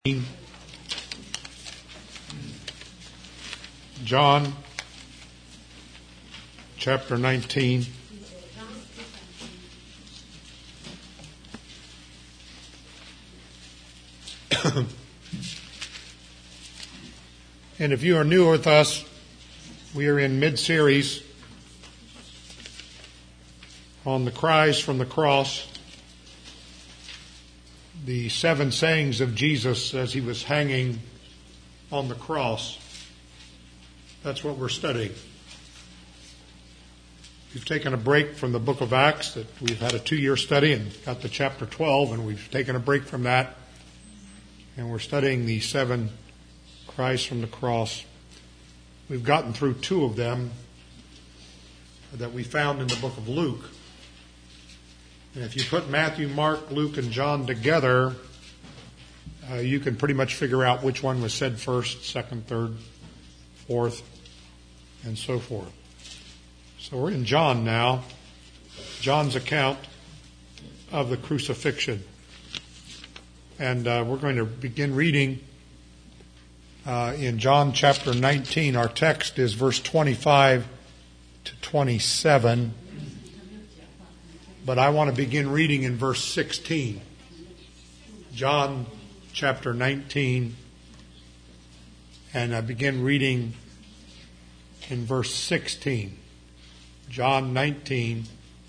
John chapter 19. And if you are new with us, we are in mid-series on the cries from the cross, the 7 sayings of Jesus as he was hanging on the cross. That's what we're studying. We've taken a break from the book of Acts. That we've had a 2-year study and got to chapter 12, and we've taken a break from that. And we're studying the 7 cries from the cross. We've gotten through 2 of them that we found in the book of Luke. And if you put Matthew, Mark, Luke, and John together, you can pretty much figure out which one was said first, second, third, fourth, and so forth. So we're in John now, John's account of the crucifixion. And we're going to begin reading in John chapter 19. Our text is verse 25 to 27. But I want to begin reading in verse 16. John chapter 19. And I begin reading in verse 16. John 19,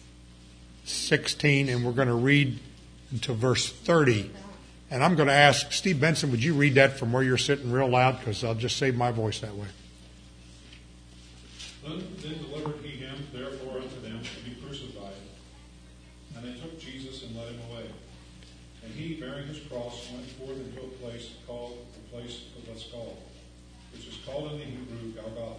16. And we're going to read until verse 30. And I'm going to ask Steve Benson, would you read that from where you're sitting real loud? Because I'll just save my voice that way. Then delivered he him therefore unto them to be crucified. And they took Jesus and led him away. And he, bearing his cross, went forth into a place called the place of the skull, which is called in the Hebrew Golgotha,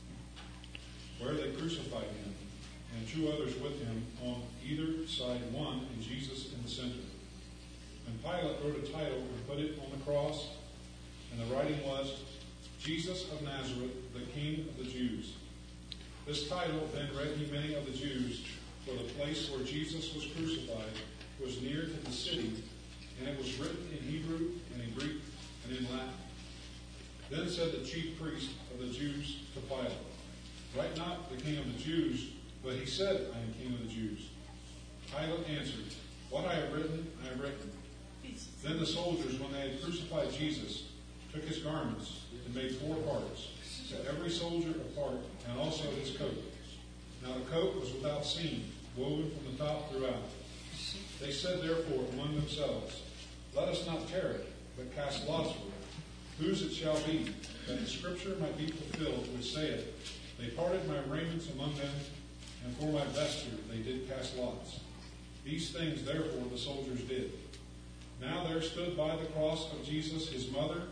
where they crucified him, and 2 others with him on either side, one and Jesus in the center. And Pilate wrote a title and put it on the cross, and the writing was, Jesus of Nazareth, the King of the Jews. This title then read he many of the Jews, for the place where Jesus was crucified was near to the city, and it was written in Hebrew and in Greek and in Latin. Then said the chief priest of the Jews to Pilate, Write not the King of the Jews, but he said, I am King of the Jews. Pilate answered, What I have written, I have written. Then the soldiers, when they had crucified Jesus, took his garments and made 4 parts, to every soldier a part, and also his coat. Now the coat was without seam, woven from the top throughout. They said therefore among themselves, Let us not tear it, but cast lots for it, whose it shall be, that the scripture might be fulfilled, which saith, They parted my raiments among them, and for my vesture they did cast lots. These things therefore the soldiers did. Now there stood by the cross of Jesus his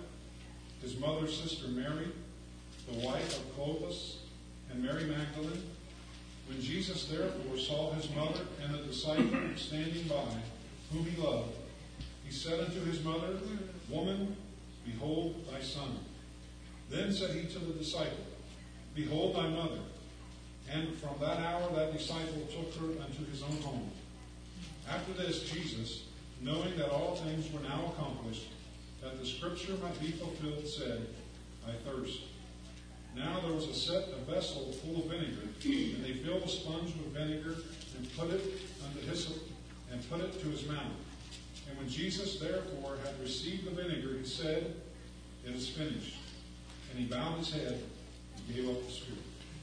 mother's sister Mary, the wife of Clopas, and Mary Magdalene. When Jesus therefore saw his mother and the disciple standing by, whom he loved, he said unto his mother, Woman, behold thy son. Then said he to the disciple, Behold thy mother. And from that hour that disciple took her unto his own home. After this, Jesus, knowing that all things were now accomplished, that the scripture might be fulfilled, said, I thirst. Now there was a vessel full of vinegar, and they filled a sponge with vinegar, and put it unto hyssop, and put it to his mouth. And when Jesus therefore had received the vinegar, he said, It is finished. And he bowed his head and gave up the spirit.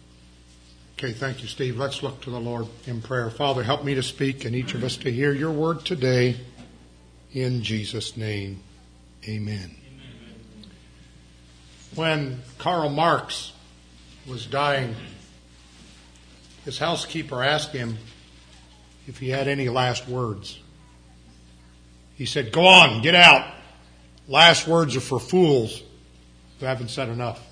Okay, thank you, Steve. Let's look to the Lord in prayer. Father, help me to speak and each of us to hear your word today. In Jesus' name, amen. When Karl Marx was dying, his housekeeper asked him if he had any last words. He said, Go on, get out. Last words are for fools who haven't said enough.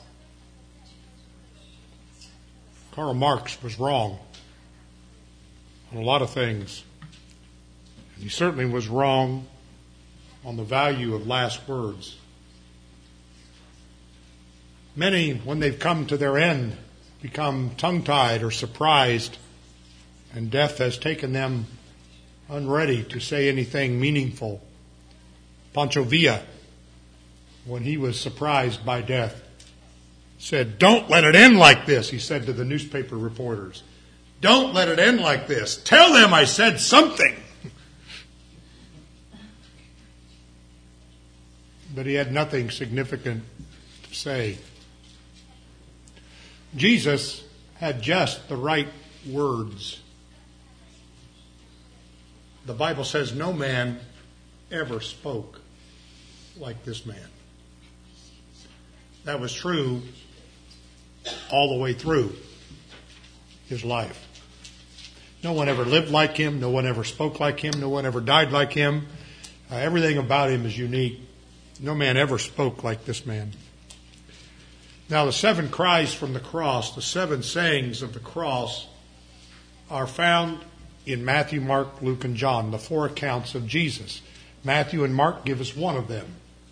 Karl Marx was wrong on a lot of things. And he certainly was wrong on the value of last words. Many, when they've come to their end, become tongue-tied or surprised, and death has taken them unready to say anything meaningful. Pancho Villa when he was surprised by death, said, "Don't let it end like this," he said to the newspaper reporters. "Don't let it end like this. Tell them I said something." But he had nothing significant to say. Jesus had just the right words. The Bible says no man ever spoke like this man. That was true all the way through his life. No one ever lived like him. No one ever spoke like him. No one ever died like him. Everything about him is unique. No man ever spoke like this man. Now, the 7 cries from the cross, the 7 sayings of the cross, are found in Matthew, Mark, Luke, and John, the 4 accounts of Jesus. Matthew and Mark give us 1 of them.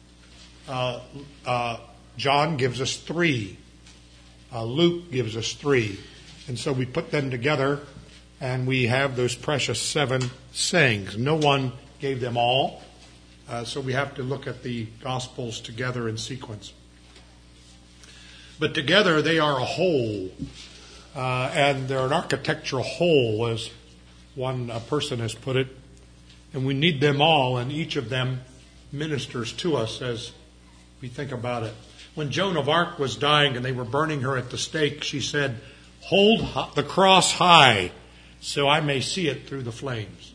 John gives us 3. Luke gives us 3. And so we put them together, and we have those precious 7 sayings. No one gave them all. So we have to look at the Gospels together in sequence. But together they are a whole. And they're an architectural whole, as one person has put it. And we need them all, and each of them ministers to us as we think about it. When Joan of Arc was dying and they were burning her at the stake, she said, "Hold the cross high so I may see it through the flames."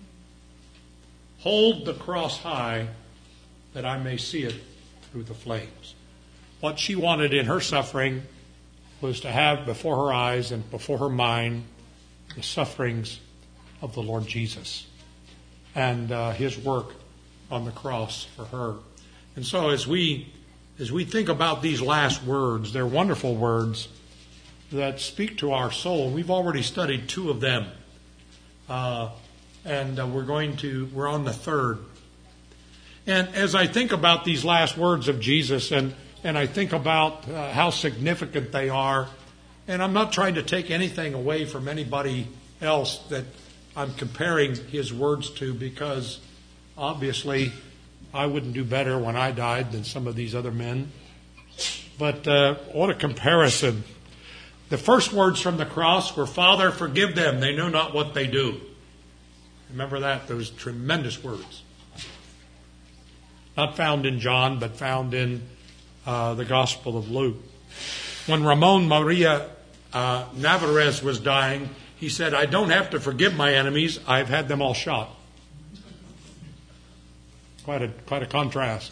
Hold the cross high that I may see it through the flames. What she wanted in her suffering was to have before her eyes and before her mind the sufferings of the Lord Jesus and his work on the cross for her. And so as we think about these last words, they're wonderful words that speak to our soul. We've already studied 2 of them. And we're on the 3rd. And as I think about these last words of Jesus and I think about how significant they are, and I'm not trying to take anything away from anybody else that I'm comparing his words to, because obviously I wouldn't do better when I died than some of these other men. But what a comparison. The first words from the cross were, "Father, forgive them. They know not what they do." Remember that? Those tremendous words. Not found in John, but found in the Gospel of Luke. When Ramon Maria Navarez was dying, he said, "I don't have to forgive my enemies. I've had them all shot." Quite a contrast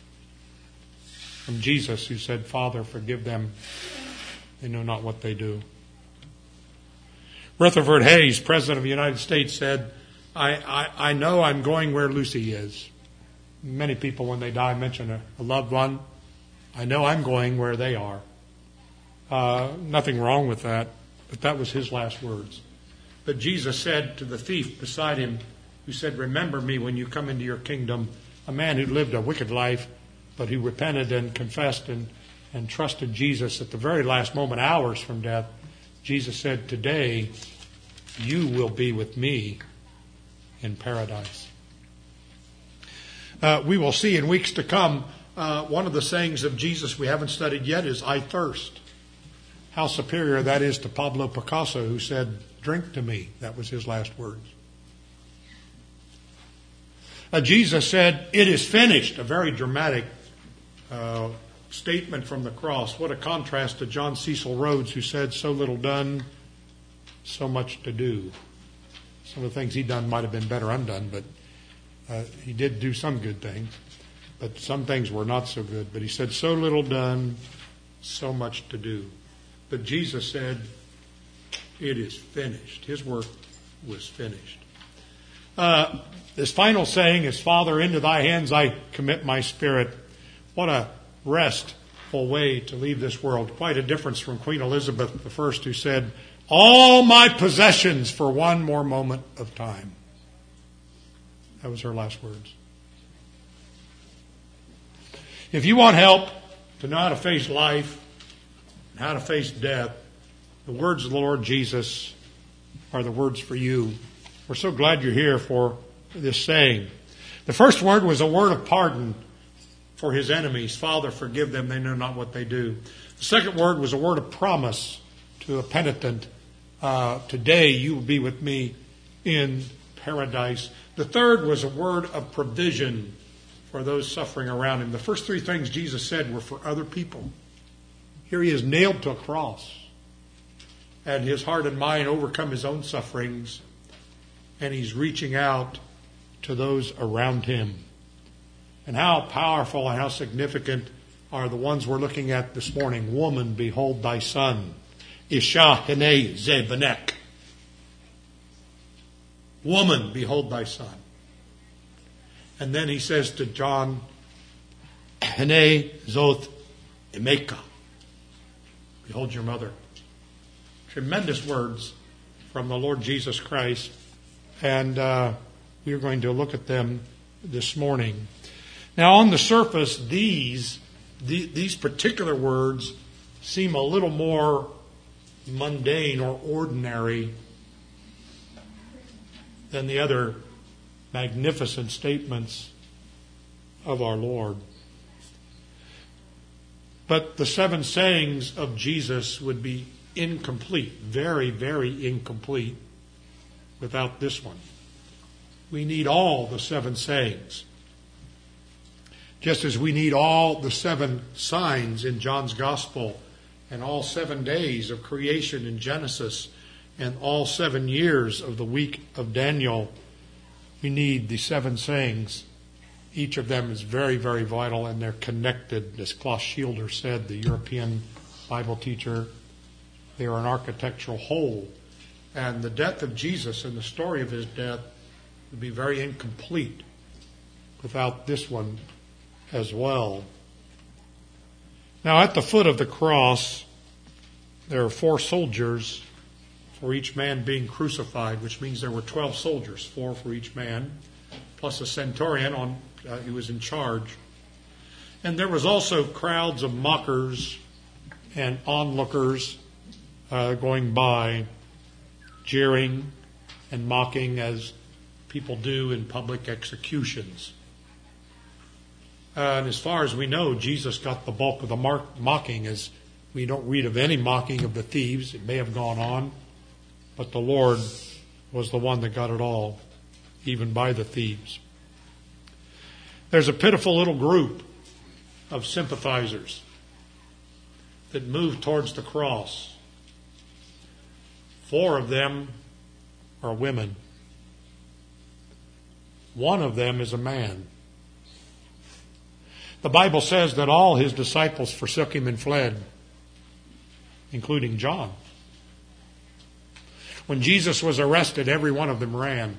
from Jesus, who said, "Father, forgive them. They know not what they do." Rutherford Hayes, President of the United States, said, I know I'm going where Lucy is. Many people, when they die, mention a loved one. I know I'm going where they are. Nothing wrong with that, but that was his last words. But Jesus said to the thief beside him, who said, "Remember me when you come into your kingdom," a man who lived a wicked life, but who repented and confessed and trusted Jesus at the very last moment, hours from death. Jesus said, "Today you will be with me in paradise." We will see in weeks to come, one of the sayings of Jesus we haven't studied yet is, "I thirst." How superior that is to Pablo Picasso, who said, "Drink to me." That was his last words. Jesus said, "It is finished," a very dramatic statement from the cross. What a contrast to John Cecil Rhodes, who said, "So little done, so much to do." Some of the things he'd done might have been better undone, but he did do some good things. But some things were not so good. But he said, "So little done, so much to do." But Jesus said, "It is finished." His work was finished. This final saying is, "Father, into thy hands I commit my spirit." What a restful way to leave this world. Quite a difference from Queen Elizabeth I, who said, "All my possessions for one more moment of time." That was her last words. If you want help to know how to face life and how to face death, the words of the Lord Jesus are the words for you. We're so glad you're here for this saying. The first word was a word of pardon. for his enemies. Father, forgive them, they know not what they do. The second word was a word of promise to a penitent. Today you will be with me in paradise. The third was a word of provision for those suffering around him. The first three things Jesus said were for other people. Here he is nailed to a cross, and his heart and mind overcome his own sufferings, and he's reaching out to those around him. And how powerful and how significant are the ones we're looking at this morning. Woman, behold thy son. Isha hene ze benek. Woman, behold thy son. And then he says to John, hene zot emeka. Behold your mother. Tremendous words from the Lord Jesus Christ. And we are going to look at them this morning. Now, on the surface, these particular words seem a little more mundane or ordinary than the other magnificent statements of our Lord. But the seven sayings of Jesus would be incomplete, very, very incomplete, without this one. We need all the seven sayings. Just as we need all the seven signs in John's Gospel, and all 7 days of creation in Genesis, and all 7 years of the week of Daniel, we need the seven sayings. Each of them is very, very vital, and they're connected. As Klaus Schilder said, the European Bible teacher, they are an architectural whole. And the death of Jesus and the story of his death would be very incomplete without this one as well. Now, at the foot of the cross, there are 4 soldiers for each man being crucified, which means there were 12 soldiers, 4 for each man, plus a centurion who was in charge. And there was also crowds of mockers and onlookers going by, jeering and mocking as people do in public executions. And as far as we know, Jesus got the bulk of the mocking, as we don't read of any mocking of the thieves. It may have gone on, but the Lord was the one that got it all, even by the thieves. There's a pitiful little group of sympathizers that move towards the cross. 4 of them are women. 1 of them is a man. The Bible says that all his disciples forsook him and fled, including John. When Jesus was arrested, every one of them ran.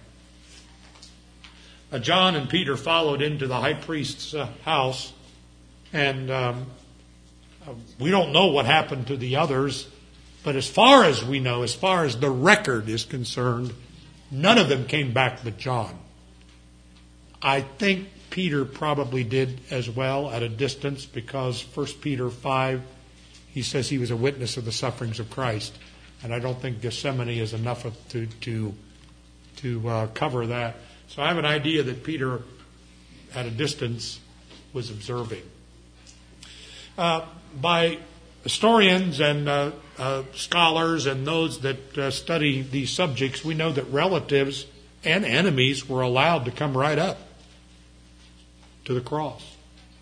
John and Peter followed into the high priest's house, and we don't know what happened to the others, but as far as we know, as far as the record is concerned, none of them came back but John. I think Peter probably did as well at a distance, because 1 Peter 5, he says he was a witness of the sufferings of Christ. And I don't think Gethsemane is enough to cover that. So I have an idea that Peter, at a distance, was observing. By historians and scholars and those that study these subjects, we know that relatives and enemies were allowed to come right up to the cross.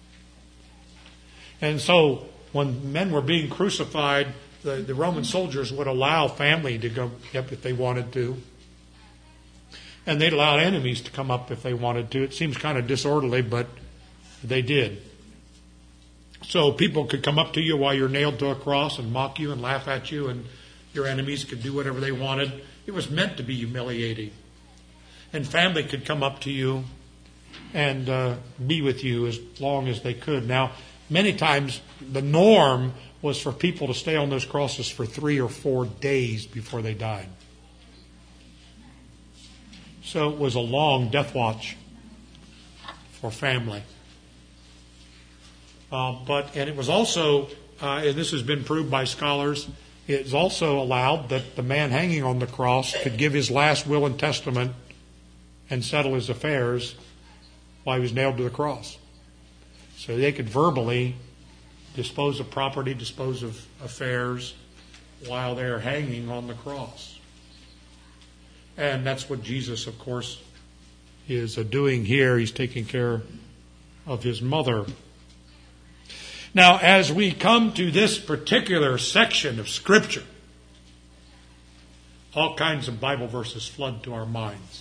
And so when men were being crucified, the Roman soldiers would allow family to go up if they wanted to. And they'd allow enemies to come up if they wanted to. It seems kind of disorderly, but they did. So people could come up to you while you're nailed to a cross and mock you and laugh at you, and your enemies could do whatever they wanted. It was meant to be humiliating. And family could come up to you and be with you as long as they could. Now, many times the norm was for people to stay on those crosses for 3 or 4 days before they died. So it was a long death watch for family. And it was also, and this has been proved by scholars, it's also allowed that the man hanging on the cross could give his last will and testament and settle his affairs while he was nailed to the cross. So they could verbally dispose of property, dispose of affairs while they're hanging on the cross. And that's what Jesus, of course, is doing here. He's taking care of his mother. Now, as we come to this particular section of Scripture, all kinds of Bible verses flood to our minds.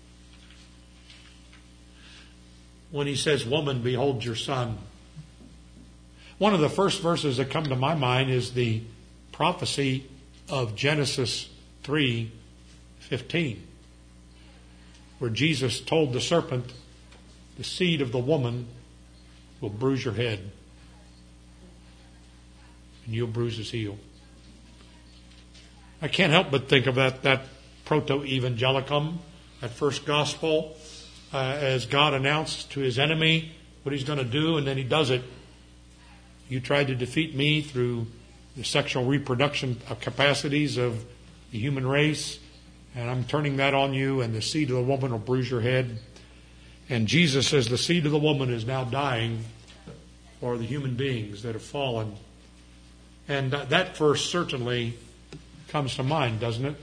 When he says, "Woman, behold your son." One of the first verses that come to my mind is the prophecy of Genesis 3:15, where Jesus told the serpent, "The seed of the woman will bruise your head, and you'll bruise his heel." I can't help but think of that proto-evangelicum, that first gospel, as God announced to his enemy what he's going to do, and then he does it. You tried to defeat me through the sexual reproduction capacities of the human race, and I'm turning that on you, and the seed of the woman will bruise your head. And Jesus says the seed of the woman is now dying for the human beings that have fallen. And that verse certainly comes to mind, doesn't it?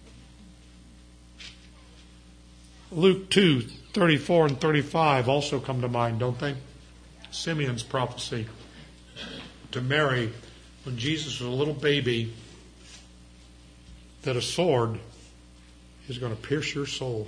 Luke 2:34 and 35 also come to mind, don't they? Simeon's prophecy to Mary when Jesus was a little baby, that a sword is going to pierce your soul.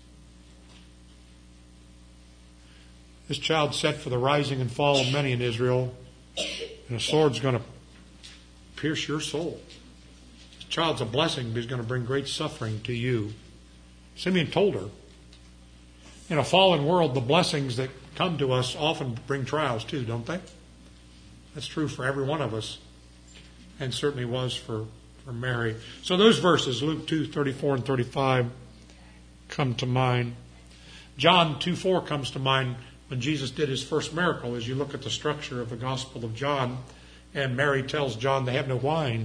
This child's set for the rising and fall of many in Israel, and a sword's going to pierce your soul. This child's a blessing, but he's going to bring great suffering to you. Simeon told her, in a fallen world, the blessings that come to us often bring trials too, don't they? That's true for every one of us, and certainly was for Mary. So those verses, Luke 2:34 and 35, come to mind. John 2:4 comes to mind when Jesus did his first miracle, as you look at the structure of the Gospel of John, and Mary tells John they have no wine.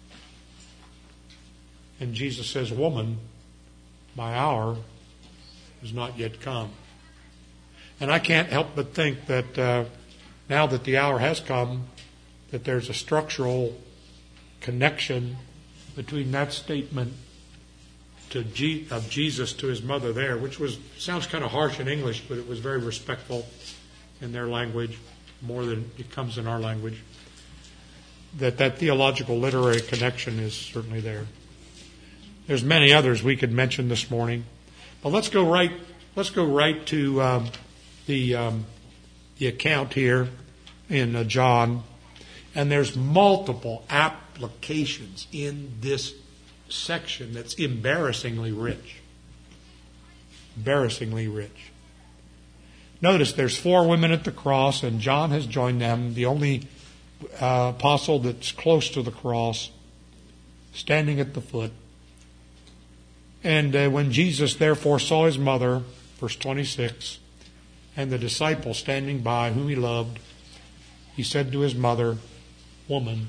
And Jesus says, "Woman, my hour has not yet come." And I can't help but think that now that the hour has come, that there's a structural connection between that statement of Jesus to his mother there, which sounds kind of harsh in English, but it was very respectful in their language, more than it comes in our language. That theological literary connection is certainly there. There's many others we could mention this morning, but let's go right to the account here in John, and there's multiple applications in this section that's embarrassingly rich. Embarrassingly rich. Notice there's 4 women at the cross, and John has joined them, the only apostle that's close to the cross, standing at the foot. And when Jesus therefore saw his mother, verse 26, and the disciple standing by whom he loved, he said to his mother, "Woman,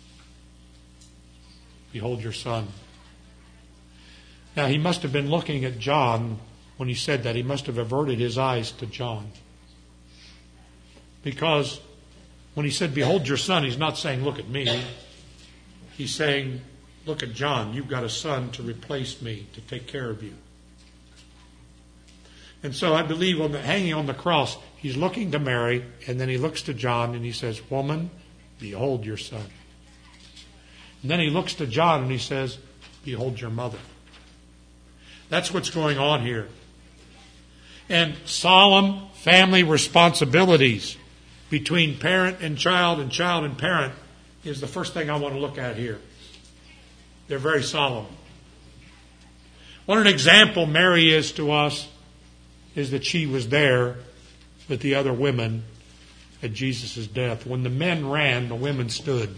behold your son." Now he must have been looking at John when he said that. He must have averted his eyes to John. Because when he said, "Behold your son," he's not saying, "Look at me." He's saying, "Look at John. You've got a son to replace me, to take care of you." And so I believe hanging on the cross, he's looking to Mary, and then he looks to John, and he says, "Woman, behold your son." And then he looks to John, and he says, "Behold your mother." That's what's going on here. And solemn family responsibilities between parent and child and parent is the first thing I want to look at here. They're very solemn. What an example Mary is to us is that she was there with the other women at Jesus' death. When the men ran, the women stood.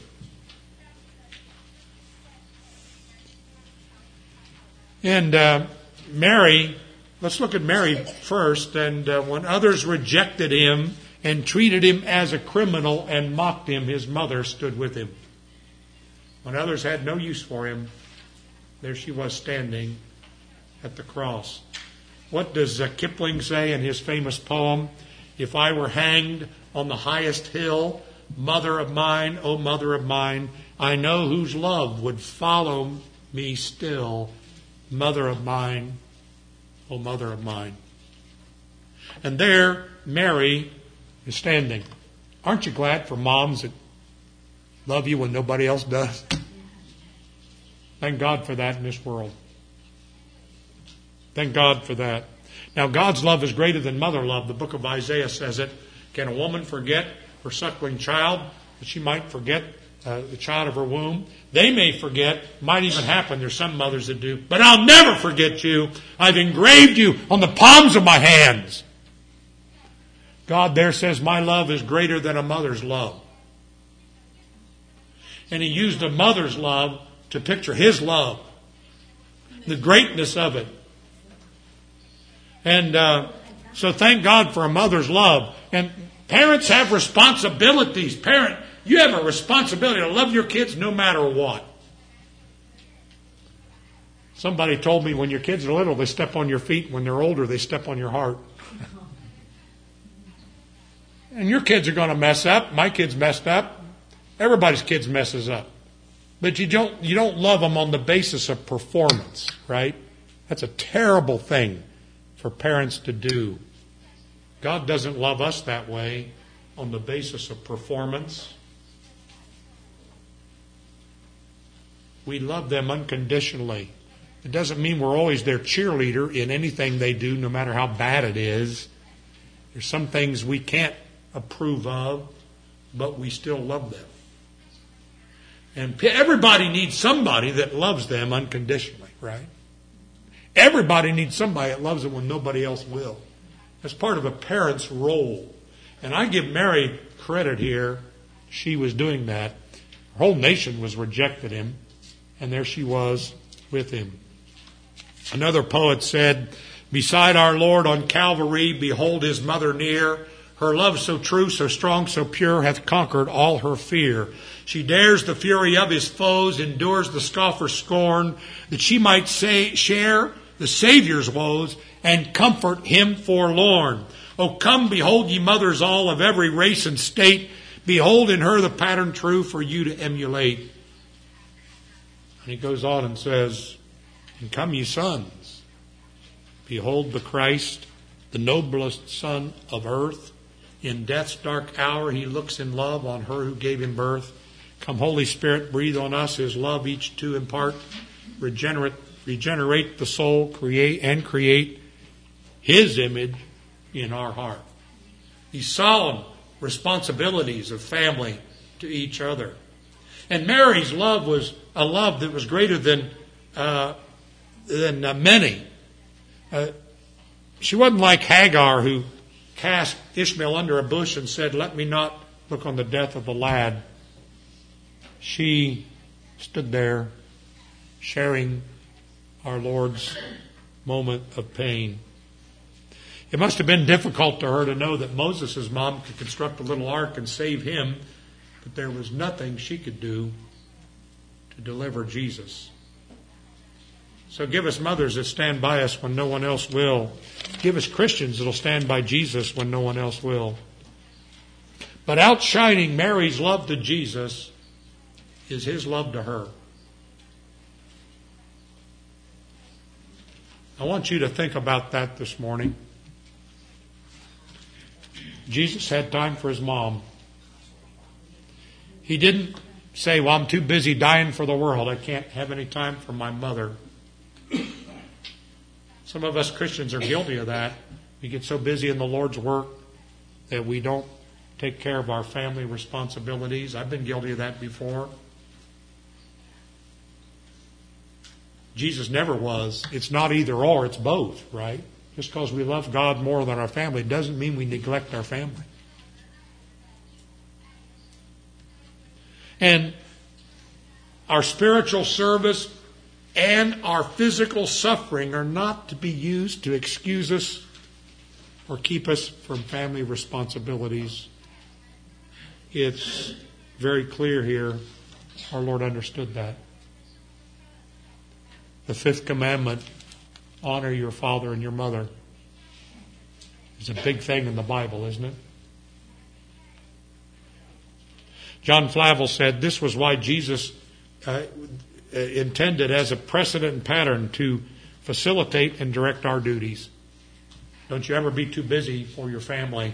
And Mary, let's look at Mary first. And when others rejected him and treated him as a criminal and mocked him, his mother stood with him. When others had no use for him, there she was standing at the cross. What does Kipling say in his famous poem? "If I were hanged, on the highest hill, mother of mine, O mother of mine, I know whose love would follow me still, mother of mine, O mother of mine. And there Mary is standing. Aren't you glad for moms that love you when nobody else does? Thank God for that in this world. Thank God for that. Now, God's love is greater than mother love. The book of Isaiah says it. Can a woman forget her suckling child, that she might forget the child of her womb? They may forget. Might even happen. There's some mothers that do. But I'll never forget you. I've engraved you on the palms of my hands. God there says, my love is greater than a mother's love. And He used a mother's love to picture His love, the greatness of it. And so thank God for a mother's love. And parents have responsibilities. Parent, you have a responsibility to love your kids no matter what. Somebody told me when your kids are little, they step on your feet. When they're older, they step on your heart. And your kids are going to mess up. My kids messed up. Everybody's kids messes up. But you don't love them on the basis of performance, right? That's a terrible thing for parents to do. God doesn't love us that way, on the basis of performance. We love them unconditionally. It doesn't mean we're always their cheerleader in anything they do, no matter how bad it is. There's some things we can't approve of, but we still love them. And everybody needs somebody that loves them unconditionally, right? Everybody needs somebody that loves them when nobody else will. That's part of a parent's role. And I give Mary credit here. She was doing that. Her whole nation was rejected him, and there she was with him. Another poet said, beside our Lord on Calvary, behold His mother near. Her love so true, so strong, so pure, hath conquered all her fear. She dares the fury of His foes, endures the scoffer's scorn, that she might share the Savior's woes and comfort Him forlorn. O come, behold ye mothers all of every race and state. Behold in her the pattern true for you to emulate. And he goes on and says, and come ye sons, behold the Christ, the noblest Son of earth. In death's dark hour He looks in love on her who gave Him birth. Come, Holy Spirit, breathe on us His love each to impart. Regenerate the soul, create His image in our heart. These solemn responsibilities of family to each other. And Mary's love was a love that was greater than many. She wasn't like Hagar, who cast Ishmael under a bush and said, let me not look on the death of the lad. She stood there sharing our Lord's moment of pain. It must have been difficult to her to know that Moses' mom could construct a little ark and save him, but there was nothing she could do to deliver Jesus. So give us mothers that stand by us when no one else will. Give us Christians that will stand by Jesus when no one else will. But outshining Mary's love to Jesus is His love to her. I want you to think about that this morning. Jesus had time for His mom. He didn't say, well, I'm too busy dying for the world. I can't have any time for my mother. Some of us Christians are guilty of that. We get so busy in the Lord's work that we don't take care of our family responsibilities. I've been guilty of that before. Jesus never was. It's not either or, it's both, right? Just because we love God more than our family doesn't mean we neglect our family. And our spiritual service and our physical suffering are not to be used to excuse us or keep us from family responsibilities. It's very clear here. Our Lord understood that. The fifth commandment, honor your father and your mother, is a big thing in the Bible, isn't it? John Flavel said this was why Jesus intended as a precedent and pattern to facilitate and direct our duties. Don't you ever be too busy for your family,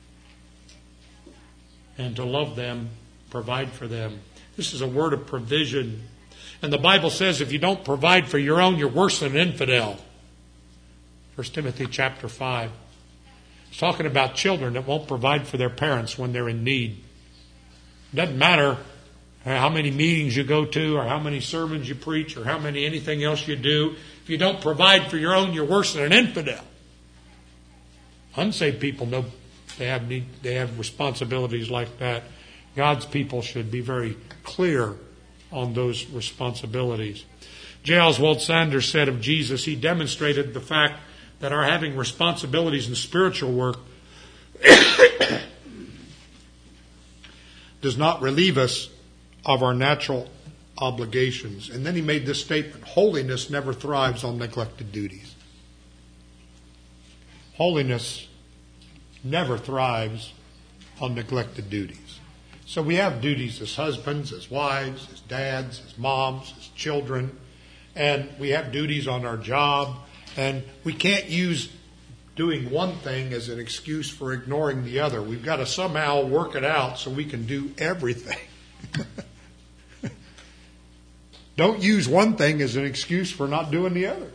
and to love them, provide for them. This is a word of provision. And the Bible says if you don't provide for your own, you're worse than an infidel. 1 Timothy chapter 5. It's talking about children that won't provide for their parents when they're in need. It doesn't matter how many meetings you go to, or how many sermons you preach, or how many anything else you do. If you don't provide for your own, you're worse than an infidel. Unsaved people know they have responsibilities like that. God's people should be very clear on those responsibilities. J. Oswald Sanders said of Jesus, he demonstrated the fact that our having responsibilities in spiritual work does not relieve us of our natural obligations. And then he made this statement: holiness never thrives on neglected duties. Holiness never thrives on neglected duties. So we have duties as husbands, as wives, as dads, as moms, as children, and we have duties on our job, and we can't use doing one thing as an excuse for ignoring the other. We've got to somehow work it out so we can do everything. Don't use one thing as an excuse for not doing the other.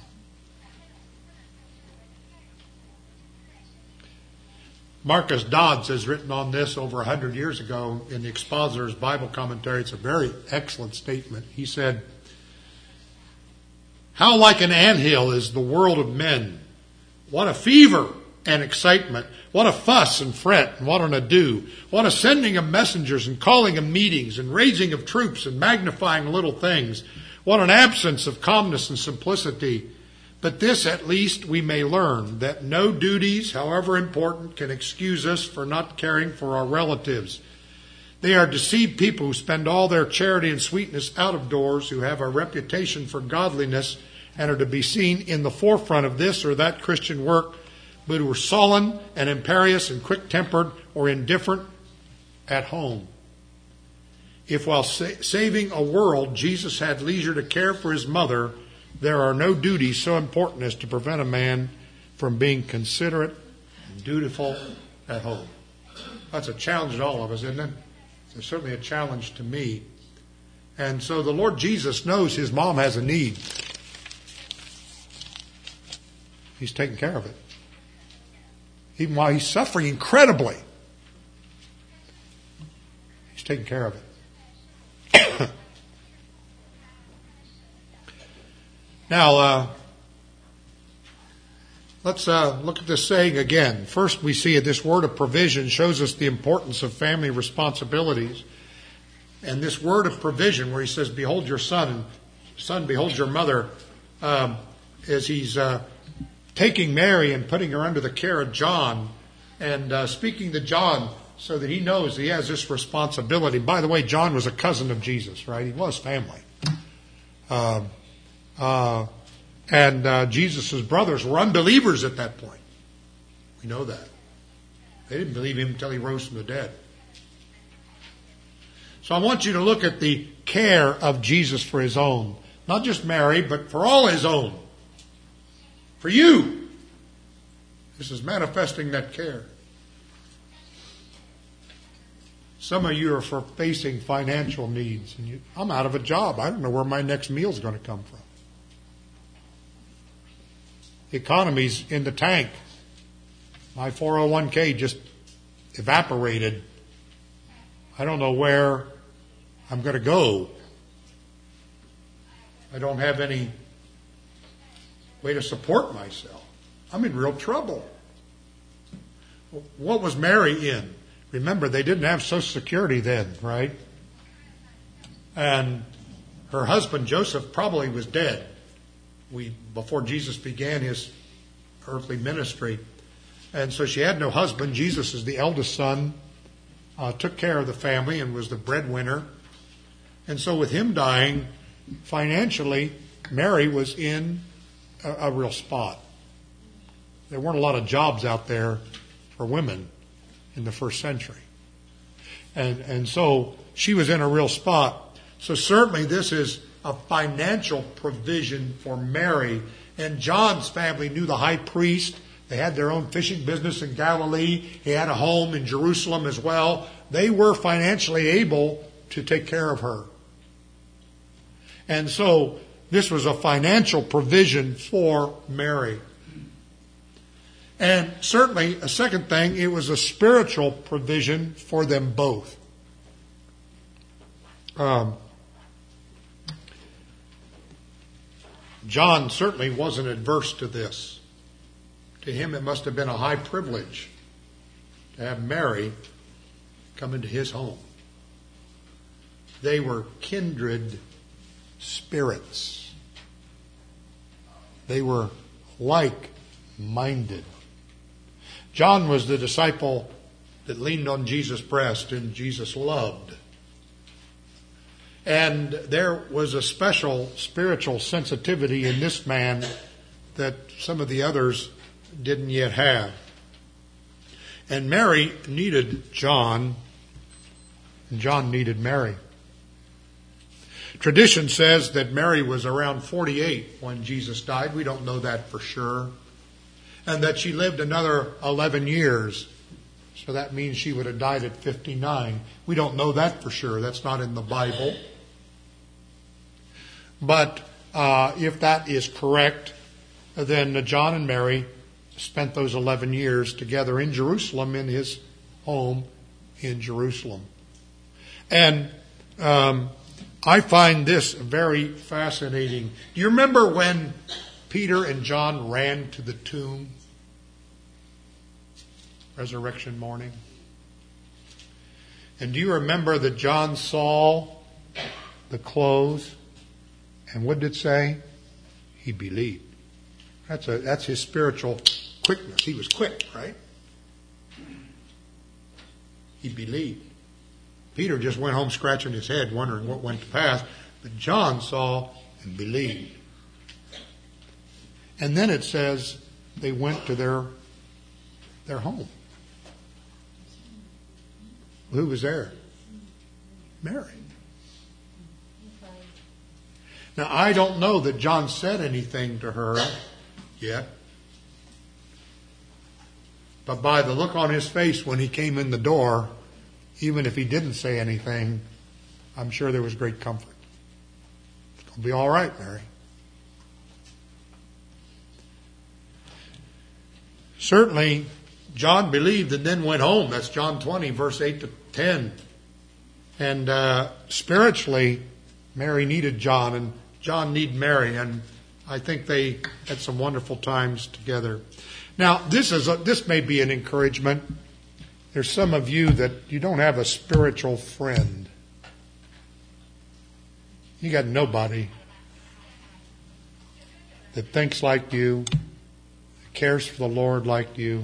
Marcus Dodds has written on this over 100 years ago in the Expositor's Bible Commentary. It's a very excellent statement. He said, "How like an anthill is the world of men. What a fever and excitement. What a fuss and fret, and what an ado. What a sending of messengers and calling of meetings and raising of troops and magnifying little things. What an absence of calmness and simplicity. But this at least we may learn, that no duties, however important, can excuse us for not caring for our relatives. They are deceived people who spend all their charity and sweetness out of doors, who have a reputation for godliness and are to be seen in the forefront of this or that Christian work, but who are sullen and imperious and quick-tempered or indifferent at home. If while saving a world, Jesus had leisure to care for his mother, there are no duties so important as to prevent a man from being considerate and dutiful at home." That's a challenge to all of us, isn't it? It's certainly a challenge to me. And so the Lord Jesus knows his mom has a need. He's taking care of it. Even while he's suffering incredibly, he's taking care of it. Now, let's look at this saying again. First, we see this word of provision shows us the importance of family responsibilities. And this word of provision, where he says, "Behold your son," and "Son, behold your mother," as he's taking Mary and putting her under the care of John, and speaking to John so that he knows he has this responsibility. By the way, John was a cousin of Jesus, right? He was family. And Jesus' brothers were unbelievers at that point. We know that. They didn't believe him until he rose from the dead. So I want you to look at the care of Jesus for his own. Not just Mary, but for all his own. For you. This is manifesting that care. Some of you are facing financial needs. And I'm out of a job. I don't know where my next meal is going to come from. The economy's in the tank. My 401k just evaporated. I don't know where I'm going to go. I don't have any way to support myself. I'm in real trouble. What was Mary in? Remember, they didn't have Social Security then, right? And her husband, Joseph, probably was dead before Jesus began his earthly ministry. And so she had no husband. Jesus is the eldest son, took care of the family and was the breadwinner. And so with him dying, financially, Mary was in a real spot. There weren't a lot of jobs out there for women in the first century. And so she was in a real spot. So certainly this is a financial provision for Mary. And John's family knew the high priest. They had their own fishing business in Galilee. He had a home in Jerusalem as well. They were financially able to take care of her. And so this was a financial provision for Mary. And certainly, a second thing, it was a spiritual provision for them both. John certainly wasn't adverse to this. To him, it must have been a high privilege to have Mary come into his home. They were kindred spirits. They were like-minded. John was the disciple that leaned on Jesus' breast and Jesus loved. And there was a special spiritual sensitivity in this man that some of the others didn't yet have. And Mary needed John, and John needed Mary. Tradition says that Mary was around 48 when Jesus died. We don't know that for sure. And that she lived another 11 years. So that means she would have died at 59. We don't know that for sure. That's not in the Bible. But if that is correct, then John and Mary spent those 11 years together in Jerusalem, in his home in Jerusalem. And I find this very fascinating. Do you remember when Peter and John ran to the tomb? Resurrection morning. And do you remember that John saw the clothes? And what did it say? He believed. That's his spiritual quickness. He was quick, right? He believed. Peter just went home scratching his head, wondering what went to pass. But John saw and believed. And then it says they went to their home. Who was there? Mary. Now, I don't know that John said anything to her yet. But by the look on his face when he came in the door, even if he didn't say anything, I'm sure there was great comfort. It's going to be all right, Mary. Certainly, John believed and then went home. That's John 20, verse 8 to 10. And spiritually, Mary needed John, and John needed Mary, and I think they had some wonderful times together. Now, this may be an encouragement. There's some of you that you don't have a spiritual friend. You got nobody that thinks like you, that cares for the Lord like you.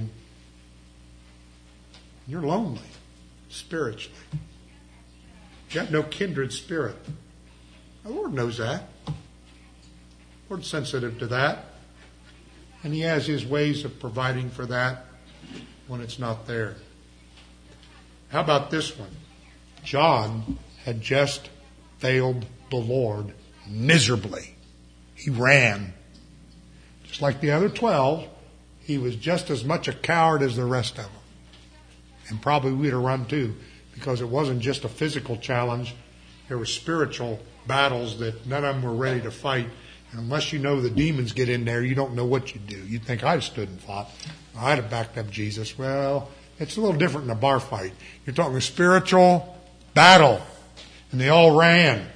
You're lonely spiritually. You have no kindred spirit. The Lord knows that. The Lord's sensitive to that. And He has His ways of providing for that when it's not there. How about this one? John had just failed the Lord miserably. He ran. Just like the other 12, he was just as much a coward as the rest of them. And probably we'd have run too, because it wasn't just a physical challenge. There were spiritual battles that none of them were ready to fight. And unless you know the demons get in there, you don't know what you do. You'd think I'd have stood and fought. I'd have backed up Jesus. Well, it's a little different in a bar fight. You're talking a spiritual battle. And they all ran.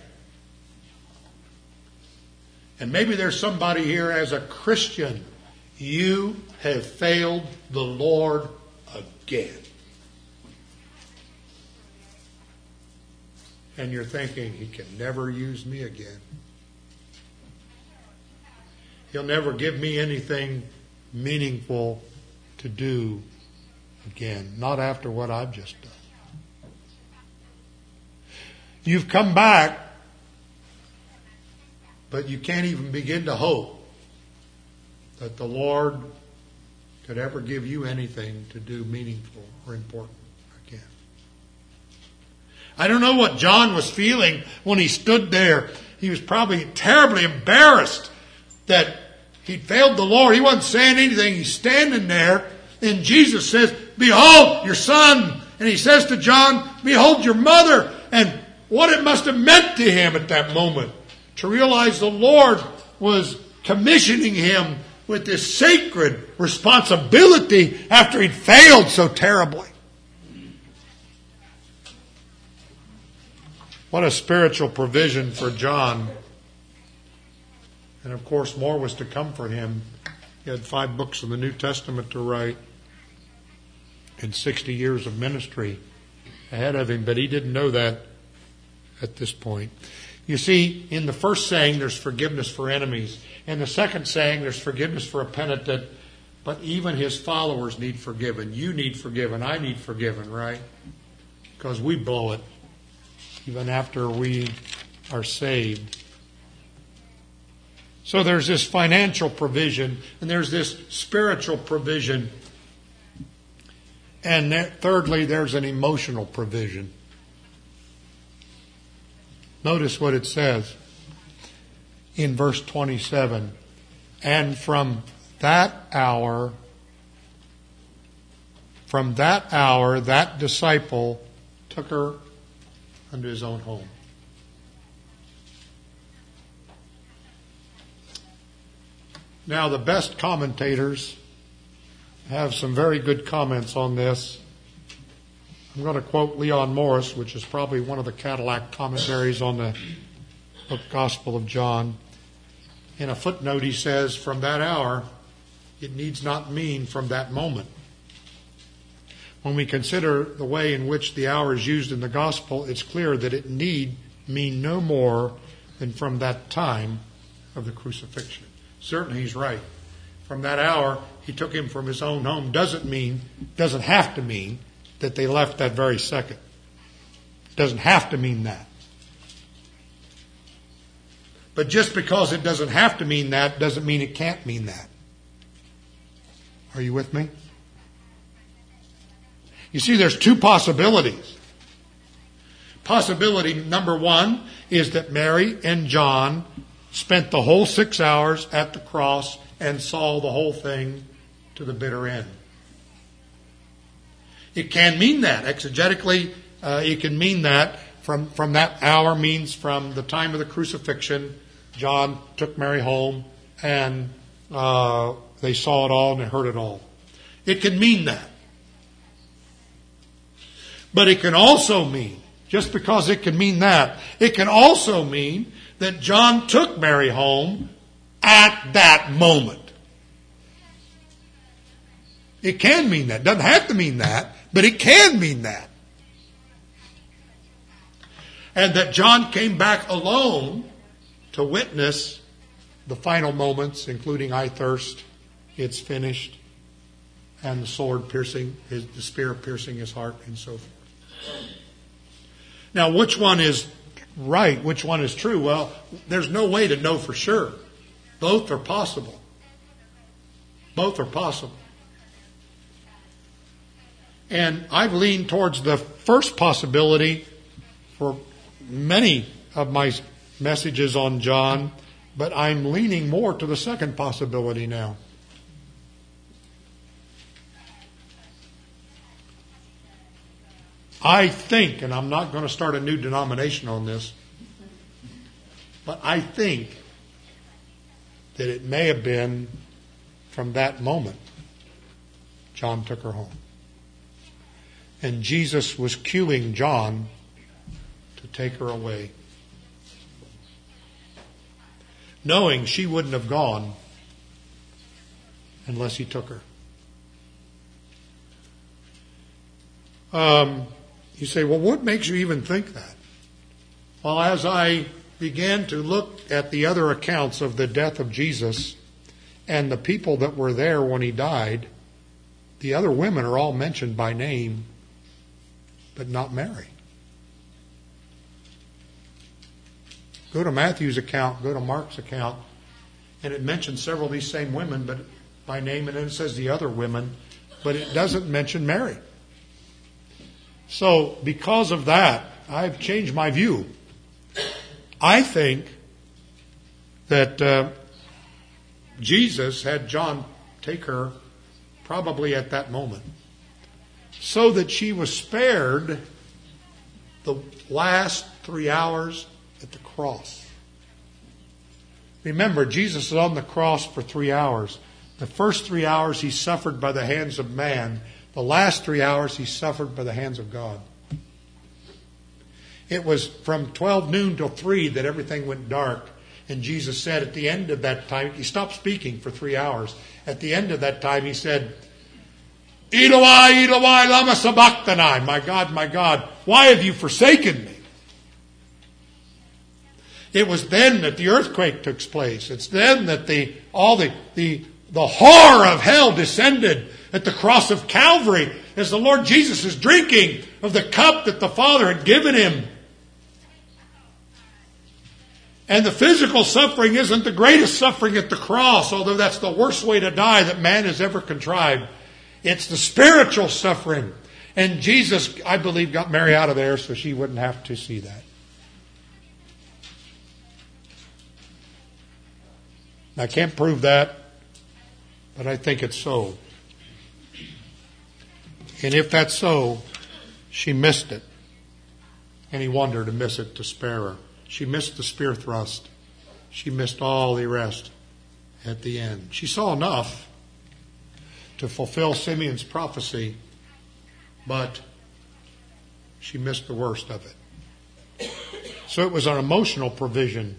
And maybe there's somebody here as a Christian. You have failed the Lord again. And you're thinking, He can never use me again. He'll never give me anything meaningful to do again. Not after what I've just done. You've come back, but you can't even begin to hope that the Lord could ever give you anything to do meaningful or important again. I don't know what John was feeling when he stood there. He was probably terribly embarrassed that he'd failed the Lord. He wasn't saying anything. He's standing there, and Jesus says, "Behold, your son." And he says to John, "Behold, your mother." And what it must have meant to him at that moment to realize the Lord was commissioning him with this sacred responsibility after he'd failed so terribly. What a spiritual provision for John. And of course, more was to come for him. He had 5 books of the New Testament to write and 60 years of ministry ahead of him, but he didn't know that at this point. You see, in the first saying, there's forgiveness for enemies. In the second saying, there's forgiveness for a penitent, but even his followers need forgiven. You need forgiven. I need forgiven, right? Because we blow it even after we are saved. So there's this financial provision, and there's this spiritual provision. And thirdly, there's an emotional provision. Notice what it says in verse 27. And from that hour, that disciple took her unto his own home. Now, the best commentators have some very good comments on this. I'm going to quote Leon Morris, which is probably one of the Cadillac commentaries on the book Gospel of John. In a footnote, he says, "From that hour, it needs not mean from that moment." When we consider the way in which the hour is used in the Gospel, it's clear that it need mean no more than from that time of the crucifixion. Certainly he's right. From that hour, he took him from his own home doesn't have to mean that they left that very second. It doesn't have to mean that. But just because it doesn't have to mean that doesn't mean it can't mean that. Are you with me? You see, there's 2 possibilities. Possibility number 1 is that Mary and John spent the whole 6 hours at the cross and saw the whole thing to the bitter end. It can mean that. Exegetically, it can mean that. From that hour means from the time of the crucifixion. John took Mary home, and they saw it all and they heard it all. It can mean that. But it can also mean, just because it can mean that, it can also mean that John took Mary home at that moment. It can mean that. It doesn't have to mean that, but it can mean that. And that John came back alone to witness the final moments, including "I thirst," "It's finished," and the sword piercing, the spear piercing his heart, and so forth. Now, which one is right? Which one is true? Well, there's no way to know for sure. Both are possible. Both are possible. And I've leaned towards the first possibility for many of my messages on John, but I'm leaning more to the second possibility now. I think, and I'm not going to start a new denomination on this, but I think that it may have been from that moment John took her home. And Jesus was cueing John to take her away, knowing she wouldn't have gone unless he took her. You say, well, what makes you even think that? Well, as I began to look at the other accounts of the death of Jesus and the people that were there when he died, the other women are all mentioned by name, but not Mary. Go to Matthew's account, go to Mark's account, and it mentions several of these same women, but by name, and then it says the other women, but it doesn't mention Mary. So, because of that, I've changed my view. I think that Jesus had John take her probably at that moment, so that she was spared the last 3 hours at the cross. Remember, Jesus is on the cross for 3 hours. The first 3 hours he suffered by the hands of man. The last 3 hours he suffered by the hands of God. It was from 12 noon till 3 that everything went dark. And Jesus said at the end of that time, he stopped speaking for 3 hours. At the end of that time he said, Eloi, Eloi, lama sabachthani. My God, why have you forsaken me? It was then that the earthquake took place. It's then that the horror of hell descended at the cross of Calvary as the Lord Jesus is drinking of the cup that the Father had given him. And the physical suffering isn't the greatest suffering at the cross, although that's the worst way to die that man has ever contrived. It's the spiritual suffering. And Jesus, I believe, got Mary out of there so she wouldn't have to see that. I can't prove that, but I think it's so. And if that's so, she missed it. And he wanted her to miss it to spare her. She missed the spear thrust. She missed all the rest at the end. She saw enough to fulfill Simeon's prophecy, but she missed the worst of it. So it was an emotional provision.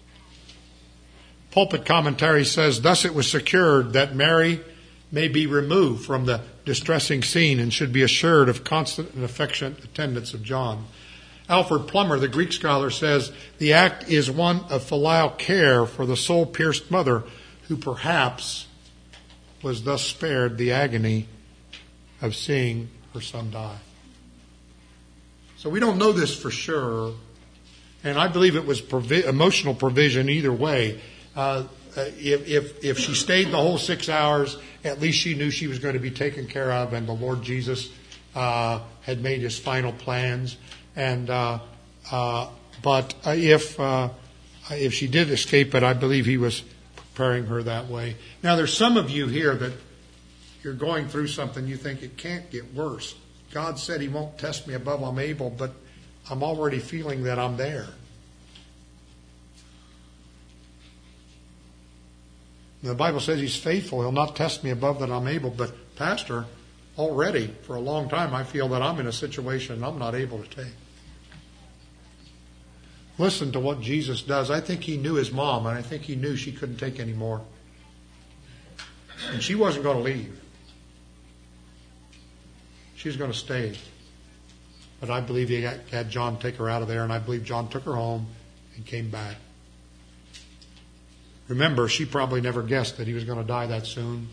Pulpit commentary says, thus it was secured that Mary may be removed from the distressing scene and should be assured of constant and affectionate attendance of John. Alfred Plummer, the Greek scholar, says, the act is one of filial care for the soul-pierced mother who perhaps was thus spared the agony of seeing her son die. So we don't know this for sure, and I believe it was emotional provision either way. If she stayed the whole 6 hours, at least she knew she was going to be taken care of, and the Lord Jesus had made his final plans. And but if she did escape it, I believe he was preparing her that way. Now, there's some of you here that you're going through something, you think it can't get worse. God said he won't test me above I'm able, but I'm already feeling that I'm there. The Bible says he's faithful. He'll not test me above that I'm able. But, Pastor, already for a long time I feel that I'm in a situation I'm not able to take. Listen to what Jesus does. I think he knew his mom, and I think he knew she couldn't take any more. And she wasn't going to leave. She was going to stay. But I believe he had John take her out of there, and I believe John took her home and came back. Remember, she probably never guessed that he was going to die that soon.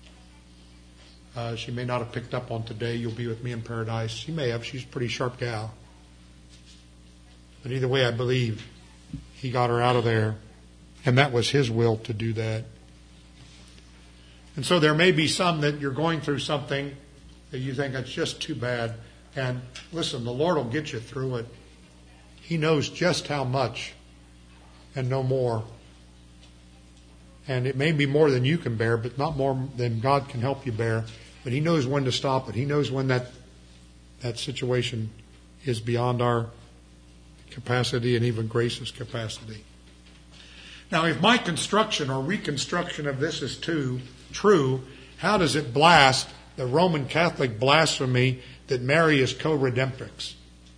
She may not have picked up on today, you'll be with me in paradise. She may have. She's a pretty sharp gal. But either way, I believe he got her out of there. And that was his will to do that. And so there may be some that you're going through something that you think it's just too bad. And listen, the Lord will get you through it. He knows just how much and no more. And it may be more than you can bear, but not more than God can help you bear. But he knows when to stop it. He knows when that situation is beyond our capacity and even Grace's capacity. Now, if my construction or reconstruction of this is true, how does it blast the Roman Catholic blasphemy that Mary is co-redemptrix?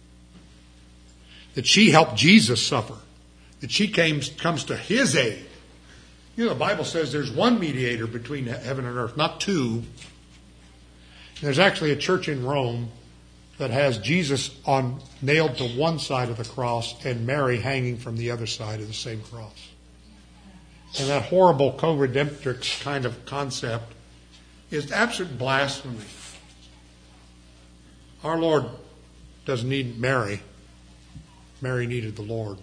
That she helped Jesus suffer. That she comes to his aid. You know, the Bible says there's one mediator between heaven and earth, not two. There's actually a church in Rome that has Jesus nailed to one side of the cross and Mary hanging from the other side of the same cross. And that horrible co-redemptrix kind of concept is absolute blasphemy. Our Lord doesn't need Mary. Mary needed the Lord.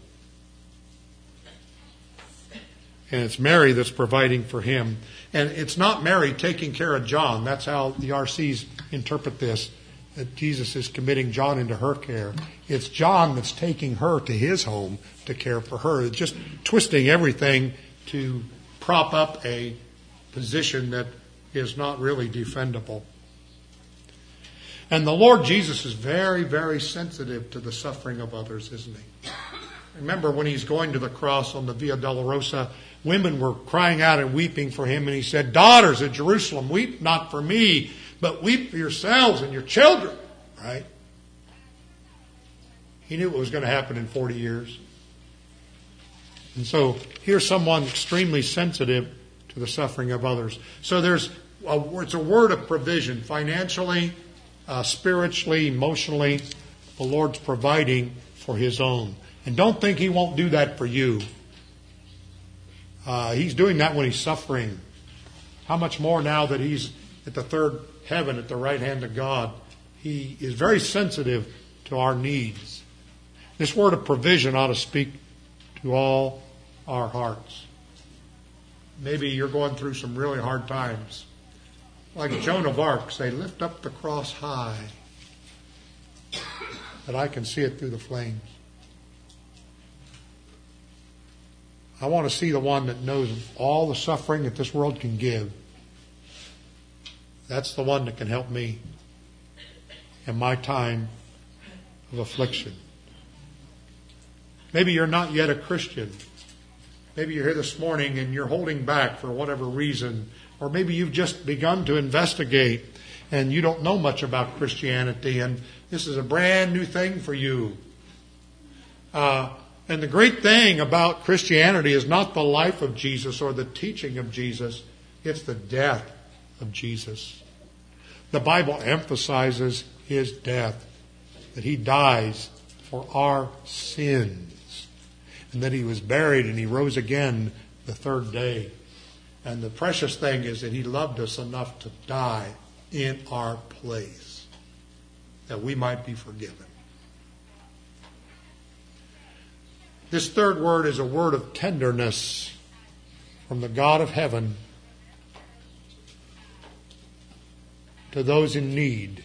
And it's Mary that's providing for him. And it's not Mary taking care of John. That's how the RCs interpret this. that Jesus is committing John into her care. It's John that's taking her to his home to care for her. It's just twisting everything to prop up a position that is not really defendable. And the Lord Jesus is very, very sensitive to the suffering of others, isn't he? Remember when he's going to the cross on the Via Dolorosa, women were crying out and weeping for him, and he said, "Daughters of Jerusalem, weep not for me, but weep for yourselves and your children." Right? He knew what was going to happen in 40 years. And so here's someone extremely sensitive to the suffering of others. So it's a word of provision, financially, spiritually, emotionally. The Lord's providing for his own. And don't think he won't do that for you. He's doing that when he's suffering. How much more now that he's at the third heaven at the right hand of God? He is very sensitive to our needs. This word of provision ought to speak to all our hearts. Maybe you're going through some really hard times. Like Joan of Arc, say, "Lift up the cross high, that I can see it through the flames." I want to see the one that knows all the suffering that this world can give. That's the one that can help me in my time of affliction. Maybe you're not yet a Christian. Maybe you're here this morning and you're holding back for whatever reason. Or maybe you've just begun to investigate and you don't know much about Christianity and this is a brand new thing for you. And the great thing about Christianity is not the life of Jesus or the teaching of Jesus. It's the death of Jesus. The Bible emphasizes his death, that he dies for our sins, and that he was buried and he rose again the third day. And the precious thing is that he loved us enough to die in our place, that we might be forgiven. This third word is a word of tenderness from the God of heaven to those in need.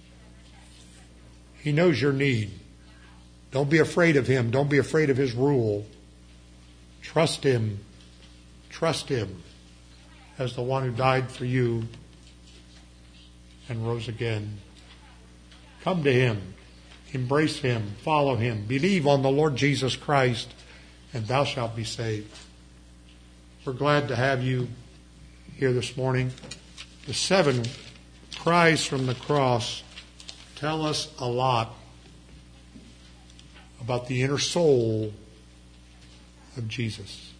He knows your need. Don't be afraid of him. Don't be afraid of his rule. Trust him. Trust him as the one who died for you and rose again. Come to him. Embrace him. Follow him. Believe on the Lord Jesus Christ, and thou shalt be saved. We're glad to have you here this morning. The 7 cries from the cross tell us a lot about the inner soul of Jesus.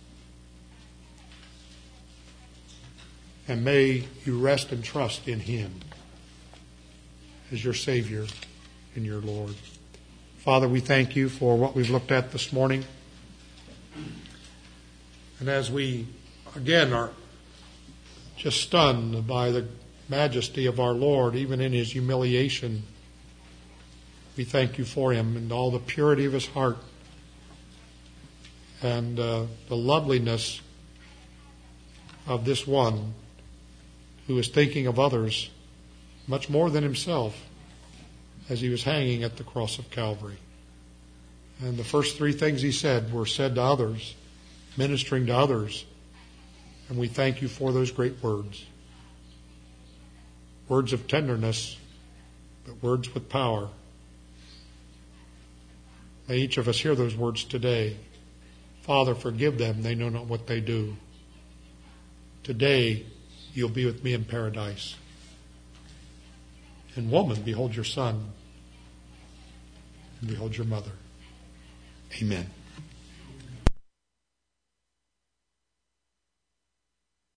And may you rest and trust in him as your Savior and your Lord. Father, we thank you for what we've looked at this morning. And as we, again, are just stunned by the majesty of our Lord, even in his humiliation, we thank you for him and all the purity of his heart and the loveliness of this one who is thinking of others much more than himself as he was hanging at the cross of Calvary. And the first 3 things he said were said to others, ministering to others. And we thank you for those great words. Words of tenderness, but words with power. May each of us hear those words today. Father, forgive them. They know not what they do. Today, you'll be with me in paradise. And woman, behold your son. And behold your mother. Amen.